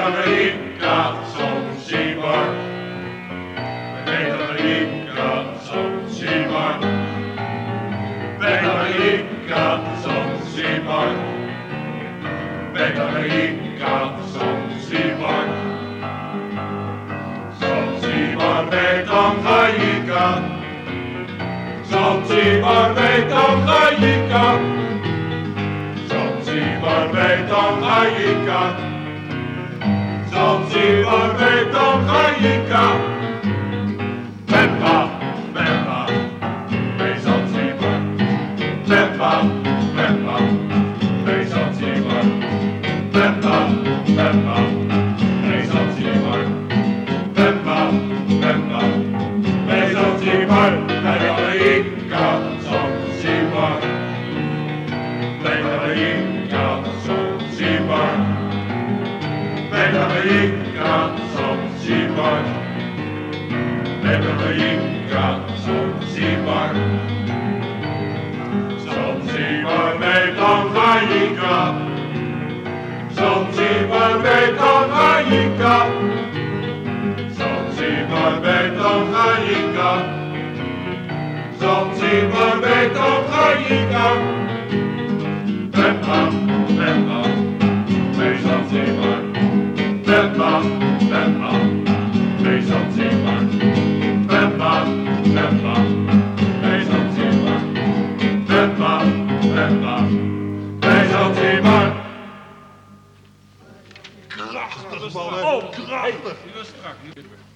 Amerika som Simon. Vet Amerika som Simon. Vet Amerika som Simon. Vet Amerika som Simon. Som Simon vet om Jamaica. Som Simon vet om Jamaica. Som Simon vet om Jamaica. Som Simon vet om Jamaica. Peppa, Peppa, wees om Simon. Peppa, Peppa, wees om Simon. Peppa, Peppa, wees om Simon. Peppa, Peppa, wees om Simon. Bij Jamaica som Simon. Bij Jamaica som Simon. Bij Jamaica som Simon. Bij Jamaica som Simon. Som Simon weet om Jamaica. Som Simon weet om Jamaica. Som Simon weet om Jamaica. Som Simon weet om Jamaica. Peppa, Peppa, wees om Simon. Peppa, Peppa, wees om Simon. Peppa, Peppa, wees om Simon. Peppa, Peppa, wees om Simon. Krachtig, mannen. Oh, krachtig. Die was strak.